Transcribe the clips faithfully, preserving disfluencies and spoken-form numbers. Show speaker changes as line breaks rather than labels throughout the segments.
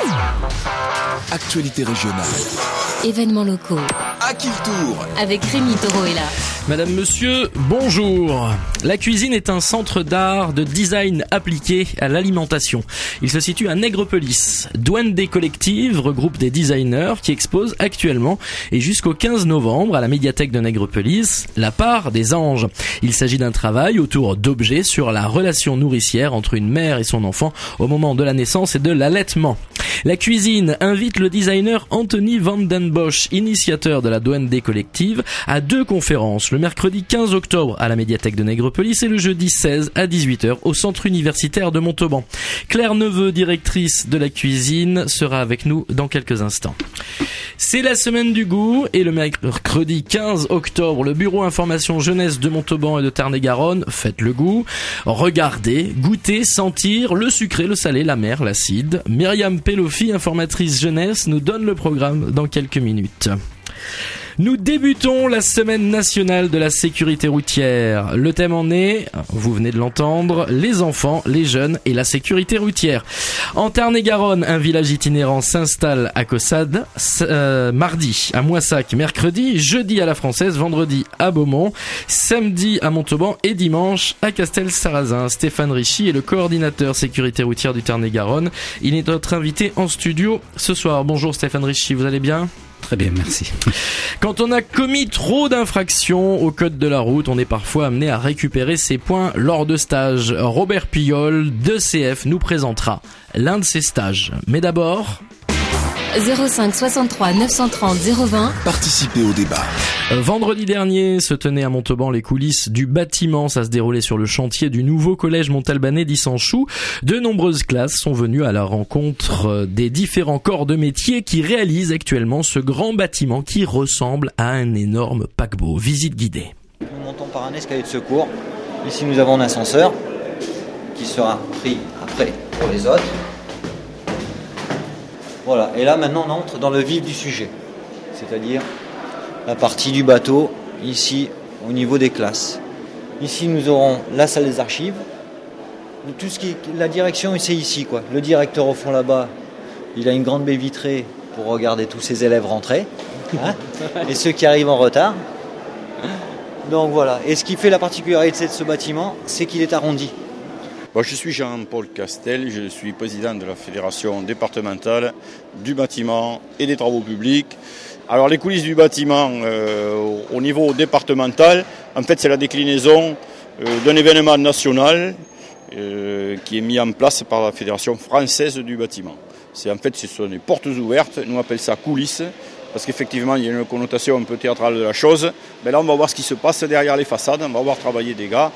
Actualité régionale.
Événements locaux.
À qui le tour ?
Avec Rémi Toroella.
Madame, monsieur, bonjour. La cuisine est un centre d'art de design appliqué à l'alimentation. Il se situe à Nègrepelisse. Duende Collective regroupe des designers qui exposent actuellement et jusqu'au quinze novembre à la médiathèque de Nègrepelisse La part des anges. Il s'agit d'un travail autour d'objets sur la relation nourricière entre une mère et son enfant au moment de la naissance et de l'allaitement. La cuisine invite le designer Anthony Van Den Bosch, initiateur de la Duende Collective, à deux conférences, le mercredi quinze octobre à la médiathèque de Nègrepelisse et le jeudi seize à dix-huit heures au centre universitaire de Montauban. Claire Neveu, directrice de la cuisine, sera avec nous dans quelques instants. C'est la semaine du goût et le mercredi quinze octobre, le bureau information jeunesse de Montauban et de Tarn-et-Garonne fête le goût. Regardez, goûter, sentir le sucré, le salé, l'amer, l'acide. Myriam Pelofi, informatrice jeunesse, nous donne le programme dans quelques minutes. Nous débutons la semaine nationale de la sécurité routière. Le thème en est, vous venez de l'entendre, les enfants, les jeunes et la sécurité routière. En Tarn-et-Garonne, un village itinérant s'installe à Caussade, euh, mardi à Moissac, mercredi, jeudi à la Française, vendredi à Beaumont, samedi à Montauban et dimanche à Castel-Sarrazin. Stéphane Richy est le coordinateur sécurité routière du Tarn-et-Garonne. Il est notre invité en studio ce soir. Bonjour Stéphane Richy, vous allez bien ?
Très bien, merci.
Quand on a commis trop d'infractions au code de la route, on est parfois amené à récupérer ses points lors de stages. Robert Puyol, d'E C F, nous présentera l'un de ces stages. Mais d'abord...
zéro cinq soixante-trois neuf cent trente zéro vingt.
Participez au débat.
Vendredi dernier se tenaient à Montauban les coulisses du bâtiment. Ça se déroulait sur le chantier du nouveau collège montalbanais d'Issanchou. De nombreuses classes sont venues à la rencontre des différents corps de métier qui réalisent actuellement ce grand bâtiment qui ressemble à un énorme paquebot. Visite guidée.
Nous montons par un escalier de secours. Ici nous avons un ascenseur qui sera pris après pour les autres. Voilà, et là maintenant on entre dans le vif du sujet, c'est-à-dire la partie du bateau, ici au niveau des classes. Ici nous aurons la salle des archives, tout ce qui, la direction c'est ici quoi. Le directeur au fond là-bas, il a une grande baie vitrée pour regarder tous ses élèves rentrer, hein, et ceux qui arrivent en retard. Donc voilà, et ce qui fait la particularité de ce bâtiment, c'est qu'il est arrondi.
Bon, je suis Jean-Paul Castel, je suis président de la fédération départementale du bâtiment et des travaux publics. Alors les coulisses du bâtiment euh, au niveau départemental, en fait c'est la déclinaison euh, d'un événement national euh, qui est mis en place par la fédération française du bâtiment. C'est en fait ce sont des portes ouvertes, nous on appelle ça coulisses. Parce qu'effectivement, il y a une connotation un peu théâtrale de la chose. Mais là, on va voir ce qui se passe derrière les façades, on va voir travailler des gars,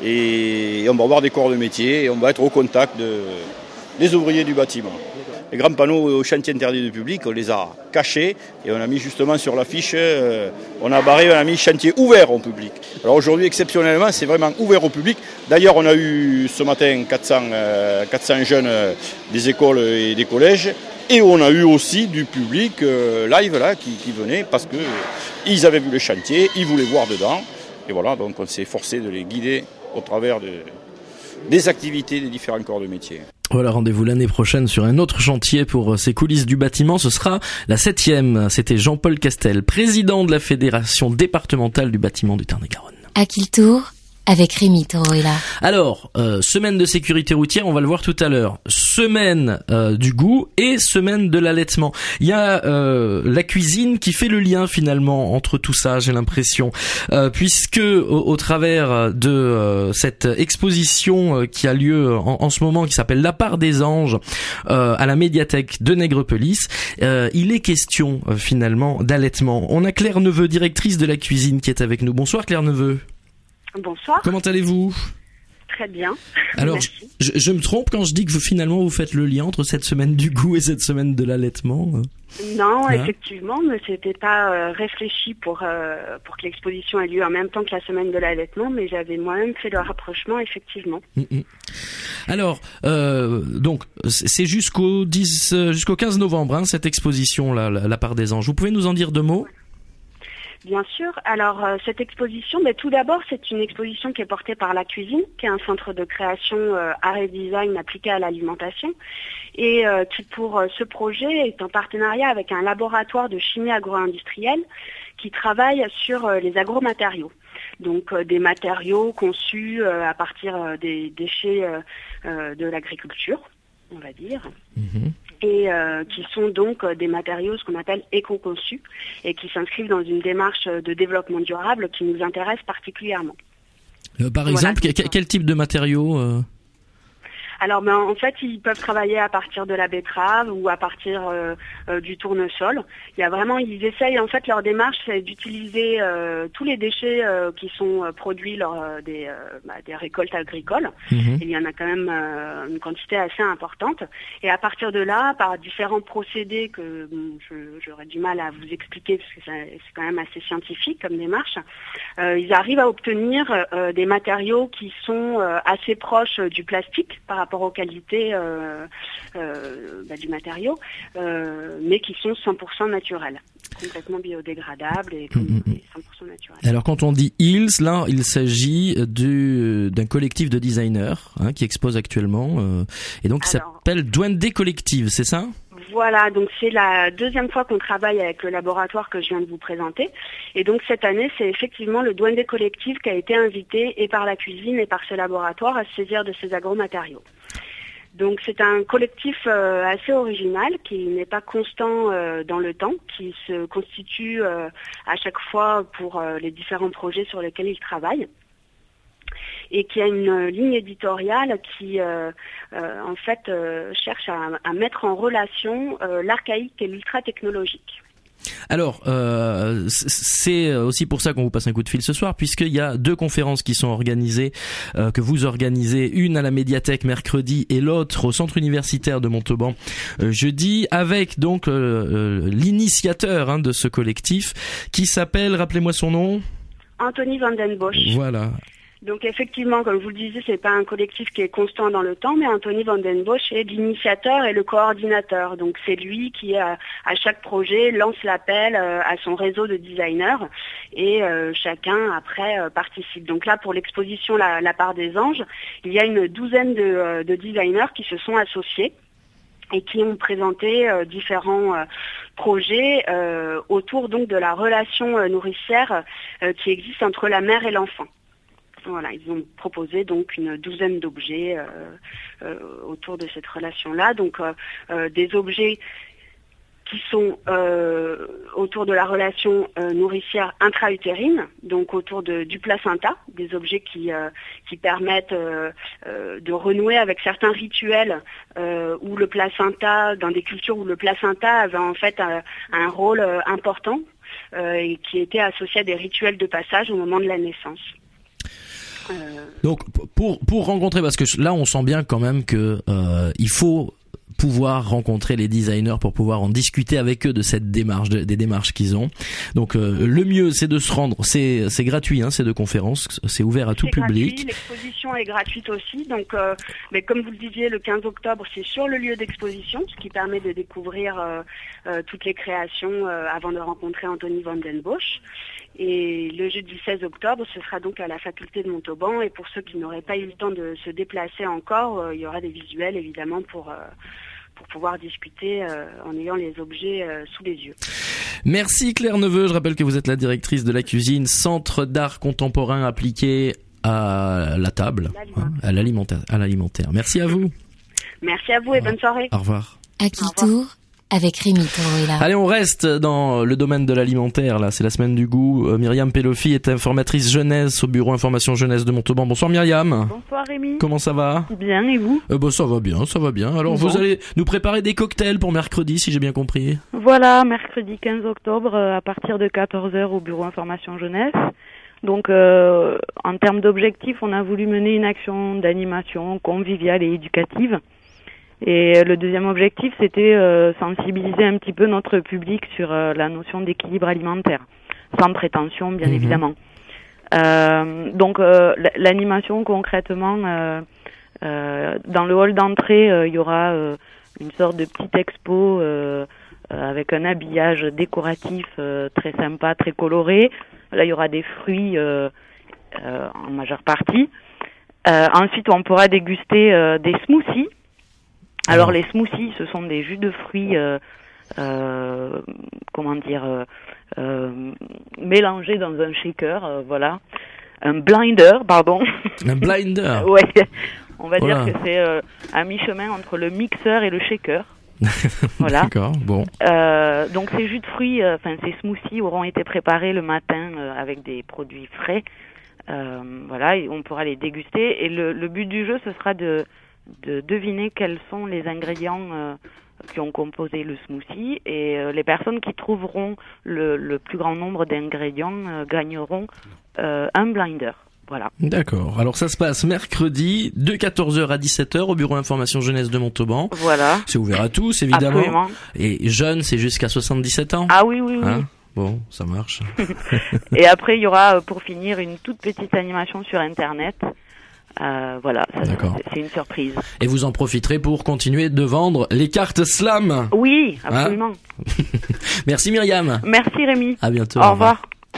et on va voir des corps de métier, et on va être au contact de, des ouvriers du bâtiment. Les grands panneaux au chantier interdit du public, on les a cachés, et on a mis justement sur l'affiche, euh, on a barré, on a mis chantier ouvert au public. Alors aujourd'hui, exceptionnellement, c'est vraiment ouvert au public. D'ailleurs, on a eu ce matin quatre cents, euh, quatre cents jeunes euh, des écoles et des collèges, et on a eu aussi du public euh, live là qui, qui venait parce que euh, ils avaient vu le chantier, ils voulaient voir dedans. Et voilà, donc on s'est efforcé de les guider au travers de, des activités des différents corps de métier.
Voilà, rendez-vous l'année prochaine sur un autre chantier pour ces coulisses du bâtiment. Ce sera la septième. C'était Jean-Paul Castel, président de la fédération départementale du bâtiment du Tarn-et-Garonne.
À qui le tour ? Avec Rémi Toroella.
Alors, euh, semaine de sécurité routière, on va le voir tout à l'heure. Semaine euh, du goût et semaine de l'allaitement. Il y a euh, la cuisine qui fait le lien finalement entre tout ça, j'ai l'impression, euh, puisque au, au travers de euh, cette exposition euh, qui a lieu en, en ce moment, qui s'appelle La part des anges, euh, à la médiathèque de Nègrepelisse, euh, il est question euh, finalement d'allaitement. On a Claire Neveu, directrice de la cuisine, qui est avec nous. Bonsoir Claire Neveu.
Bonsoir.
Comment allez-vous ?
Très bien.
Alors, je, je me trompe quand je dis que vous, finalement, vous faites le lien entre cette semaine du goût et cette semaine de l'allaitement ?
Non,
hein
effectivement, mais c'était pas euh, réfléchi pour euh, pour que l'exposition ait lieu en même temps que la semaine de l'allaitement, mais j'avais moi-même fait le rapprochement, effectivement.
Mm-mm. Alors, euh, donc, c'est jusqu'au dix, jusqu'au quinze novembre, hein, cette exposition-là, la, la part des anges. Vous pouvez nous en dire deux mots ?
Bien sûr. Alors euh, cette exposition, mais tout d'abord c'est une exposition qui est portée par La Cuisine, qui est un centre de création euh, art et design appliqué à l'alimentation, et euh, qui pour euh, ce projet est en partenariat avec un laboratoire de chimie agro-industrielle qui travaille sur euh, les agromatériaux. Donc euh, des matériaux conçus euh, à partir euh, des déchets euh, euh, de l'agriculture, on va dire. Mmh. Et euh, qui sont donc euh, des matériaux, ce qu'on appelle éco-conçus, et qui s'inscrivent dans une démarche de développement durable qui nous intéresse particulièrement.
Euh, par exemple, voilà, quel, quel type de matériaux euh...
Alors, ben, en fait, ils peuvent travailler à partir de la betterave ou à partir euh, euh, du tournesol. Il y a vraiment, ils essayent, en fait, leur démarche, c'est d'utiliser euh, tous les déchets euh, qui sont euh, produits lors euh, des, euh, bah, des récoltes agricoles. Mmh. Il y en a quand même euh, une quantité assez importante. Et à partir de là, par différents procédés que bon, je, j'aurais du mal à vous expliquer parce que ça, c'est quand même assez scientifique comme démarche, euh, ils arrivent à obtenir euh, des matériaux qui sont euh, assez proches du plastique par rapport aux qualités euh, euh, bah, du matériau, euh, mais qui sont cent pour cent naturels, complètement biodégradables et, mmh. et cent pour cent naturels.
Alors quand on dit Hills, là il s'agit du, d'un collectif de designers hein, qui expose actuellement euh, et donc qui Alors, s'appelle Duende Collective, c'est ça ?
Voilà, donc c'est la deuxième fois qu'on travaille avec le laboratoire que je viens de vous présenter. Et donc cette année, c'est effectivement le Duende Collective qui a été invité et par La Cuisine et par ce laboratoire à se saisir de ces agromatériaux. Donc c'est un collectif euh, assez original qui n'est pas constant euh, dans le temps, qui se constitue euh, à chaque fois pour euh, les différents projets sur lesquels il travaille, et qui a une ligne éditoriale qui, euh, euh, en fait, euh, cherche à, à mettre en relation euh, l'archaïque et l'ultra-technologique.
Alors, euh, c'est aussi pour ça qu'on vous passe un coup de fil ce soir, puisqu'il y a deux conférences qui sont organisées, euh, que vous organisez, une à la médiathèque mercredi et l'autre au centre universitaire de Montauban euh, jeudi, avec donc euh, euh, l'initiateur hein, de ce collectif qui s'appelle, rappelez-moi son nom ?
Anthony van den Bosch.
Voilà.
Donc effectivement, comme je vous le disais, c'est pas un collectif qui est constant dans le temps, mais Anthony van den Bosch est l'initiateur et le coordinateur. Donc c'est lui qui, à, à chaque projet, lance l'appel euh, à son réseau de designers et euh, chacun après euh, participe. Donc là, pour l'exposition La, la part des anges, il y a une douzaine de, euh, de designers qui se sont associés et qui ont présenté euh, différents euh, projets euh, autour donc de la relation euh, nourricière euh, qui existe entre la mère et l'enfant. Voilà, ils ont proposé donc une douzaine d'objets euh, euh, autour de cette relation-là. Donc euh, euh, des objets qui sont euh, autour de la relation euh, nourricière intra-utérine, donc autour de, du placenta, des objets qui euh, qui permettent euh, euh, de renouer avec certains rituels euh, où le placenta, dans des cultures où le placenta avait en fait un, un rôle euh, important euh, et qui était associé à des rituels de passage au moment de la naissance.
Euh... Donc pour pour rencontrer, parce que là on sent bien quand même que euh, il faut pouvoir rencontrer les designers pour pouvoir en discuter avec eux de cette démarche, de, des démarches qu'ils ont. Donc euh, le mieux c'est de se rendre, c'est c'est gratuit hein, ces deux conférences, c'est ouvert à tout
c'est
public.
Gratuit, l'exposition est gratuite aussi, donc euh, mais comme vous le disiez, le quinze octobre c'est sur le lieu d'exposition, ce qui permet de découvrir euh, euh, toutes les créations euh, avant de rencontrer Anthony van den Bosch. Et le jeudi seize octobre, ce sera donc à la faculté de Montauban. Et pour ceux qui n'auraient pas eu le temps de se déplacer encore, euh, il y aura des visuels évidemment pour euh, pour pouvoir discuter euh, en ayant les objets euh, sous les yeux.
Merci Claire Neveu. Je rappelle que vous êtes la directrice de La Cuisine, centre d'art contemporain appliqué à la table, hein, à l'alimentaire, à l'alimentaire. Merci à vous.
Merci à vous et bonne soirée.
Au revoir.
À qui tour avec Rémi Torolla.
Allez, on reste dans le domaine de l'alimentaire. Là, c'est la semaine du goût. Euh, Myriam Pelofi est informatrice jeunesse au bureau information jeunesse de Montauban. Bonsoir Myriam.
Bonsoir Rémi.
Comment ça va ?
Bien, et vous ?
euh, bah, ça va bien, ça va bien. Alors, bon. Vous allez nous préparer des cocktails pour mercredi, si j'ai bien compris.
Voilà, mercredi quinze octobre à partir de quatorze heures au bureau information jeunesse. Donc, euh, en termes d'objectifs, on a voulu mener une action d'animation conviviale et éducative. Et le deuxième objectif, c'était euh, sensibiliser un petit peu notre public sur euh, la notion d'équilibre alimentaire, sans prétention, bien mmh. évidemment. Euh, donc, euh, l'animation, concrètement, euh, euh, dans le hall d'entrée, euh, il y aura euh, une sorte de petite expo euh, euh, avec un habillage décoratif euh, très sympa, très coloré. Là, il y aura des fruits euh, euh, en majeure partie. Euh, ensuite, on pourra déguster euh, des smoothies. Alors, les smoothies, ce sont des jus de fruits, euh, euh, comment dire, euh, euh, mélangés dans un shaker, euh, voilà. Un blinder, pardon.
Un blinder.
Ouais. On va
voilà.
dire que c'est euh, à mi-chemin entre le mixeur et le shaker. Voilà.
D'accord, bon.
Euh, donc ces jus de fruits, enfin euh, ces smoothies auront été préparés le matin euh, avec des produits frais. Euh, voilà, et on pourra les déguster. Et le, le but du jeu, ce sera de, de deviner quels sont les ingrédients euh, qui ont composé le smoothie. Et euh, les personnes qui trouveront le, le plus grand nombre d'ingrédients euh, gagneront euh, un blinder. Voilà.
D'accord. Alors ça se passe mercredi de quatorze heures à dix-sept heures au bureau information jeunesse de Montauban.
Voilà.
C'est ouvert à tous, évidemment.
Absolument.
Et jeune, c'est jusqu'à soixante-dix-sept ans.
Ah oui, oui, oui.
Hein ? Bon, ça marche.
Et après, il y aura, pour finir, une toute petite animation sur Internet. Euh, voilà, ça,
D'accord.
c'est une surprise.
Et vous en profiterez pour continuer de vendre les cartes slam.
Oui, absolument.
Hein ? Merci Myriam.
Merci Rémi.
À bientôt.
Au revoir.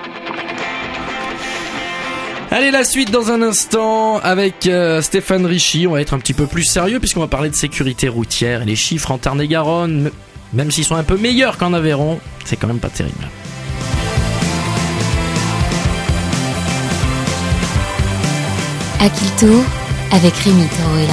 Allez, la suite dans un instant avec euh, Stéphane Richy. On va être un petit peu plus sérieux puisqu'on va parler de sécurité routière. Et les chiffres en Tarn-et-Garonne, même s'ils sont un peu meilleurs qu'en Aveyron, c'est quand même pas terrible.
Akilto avec Rémi Toroella.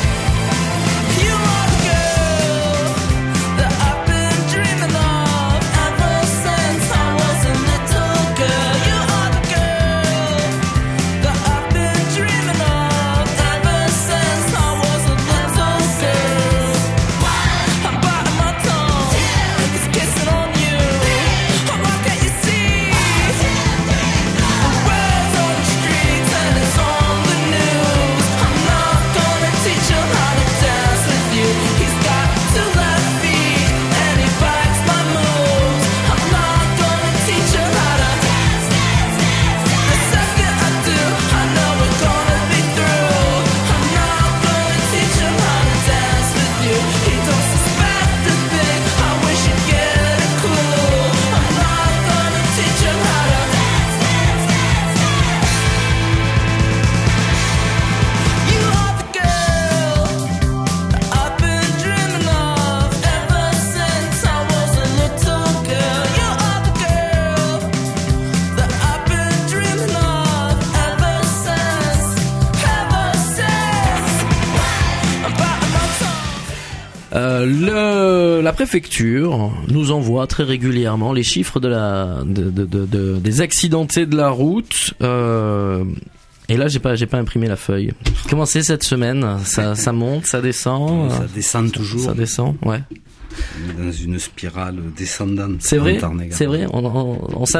Euh, le, la préfecture nous envoie très régulièrement les chiffres de la, de, de, de, de des accidentés de la route. Euh, et là, j'ai pas, j'ai pas imprimé la feuille. Comment c'est cette semaine ? Ça, ça monte, ça descend ?
Ça descend toujours.
Ça descend, ouais.
On est dans une spirale descendante.
C'est vrai, c'est vrai. On, on, on